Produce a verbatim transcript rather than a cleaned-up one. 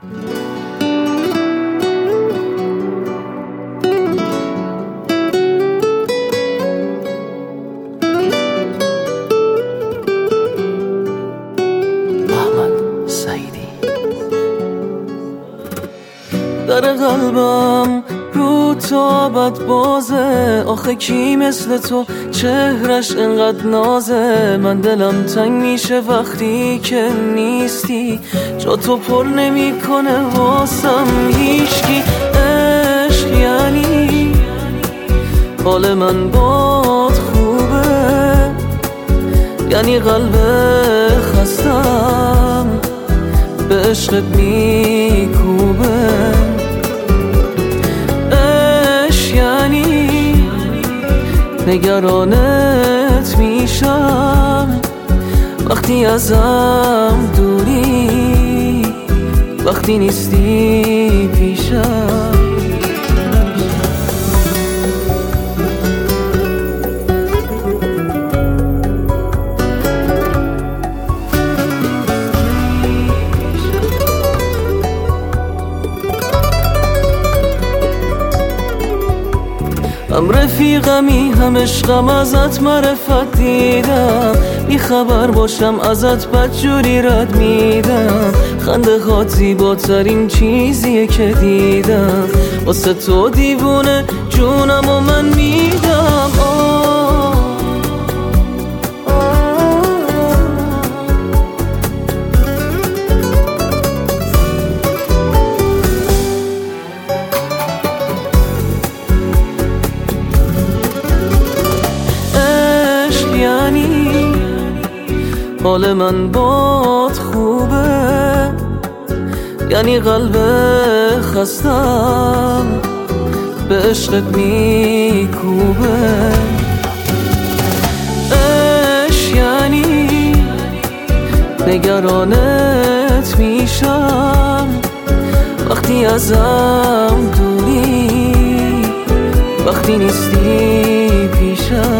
در قلبم رو تا بد بازه، آخه کی مثل تو چهرش انقدر نازه. من دلم تنگ میشه وقتی که نیستی، جا تو پر نمی کنه واسم هیچکی. عشق یعنی حال من باد خوبه، یعنی قلب خستم به عشقت میکوبه. نگرانت میشم وقتی ازم دوری، وقتی نیستی پیشم. هم رفیقمی هم عشقم، ازت معرفت دیدم، بی خبر باشم ازت بدجوری رد میدم. خنده هات زیباترین چیزیه که دیدم، واسه تو دیوونه جونم و من میدم. آه حال من باد خوبه، یعنی قلب خستم به عشقت میکوبه. عشق یعنی نگرانت میشم وقتی ازم دوری، وقتی نیستی پیشم.